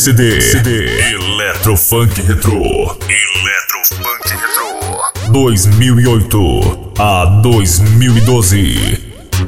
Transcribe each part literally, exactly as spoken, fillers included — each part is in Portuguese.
C D. C D. Eletrofunk Retro. Eletrofunk Retro. dois mil e oito a dois mil e doze.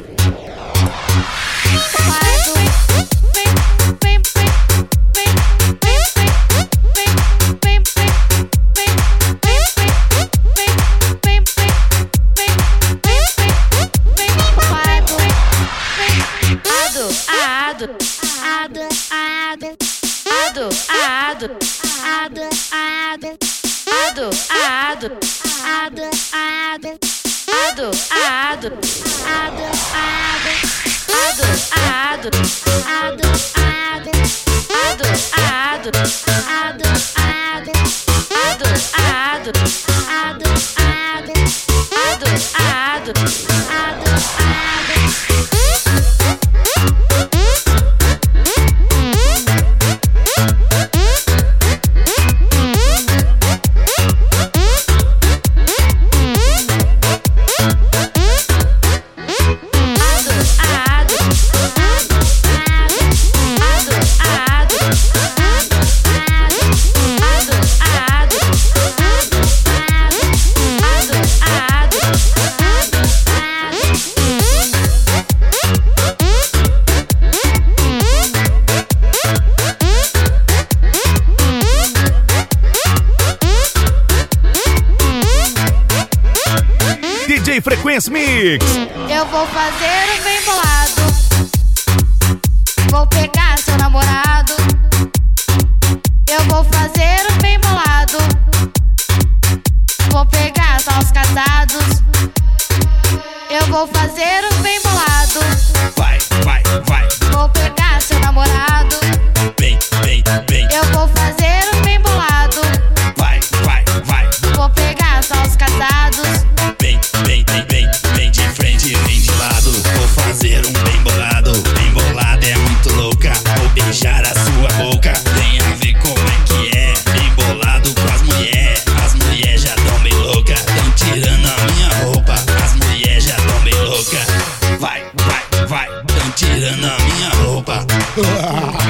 D J Frequência Mix. Eu vou fazer um bem bolado. Vou pegar seu namorado. Eu vou fazer um bem bolado. Vou pegar só os casados. Eu vou fazer um bem bolado. Vai, vai, vai. Vou pegar seu namorado. Vem, vem, vem. Eu vou fazer um bem bolado. Vai, vai, vai. Vou pegar só os casados. Vem, vem, vem, vem. Vem de frente, vem de lado. Vou fazer um bem bolado. Bem bolado é muito louca. Vou beijar a sua boca. Venha ver como é que é. Bem bolado com as mulheres. As mulheres já tão bem louca. Tão tirando a minha roupa. As mulheres já tão bem louca. Vai, vai, vai. Tão tirando a minha roupa.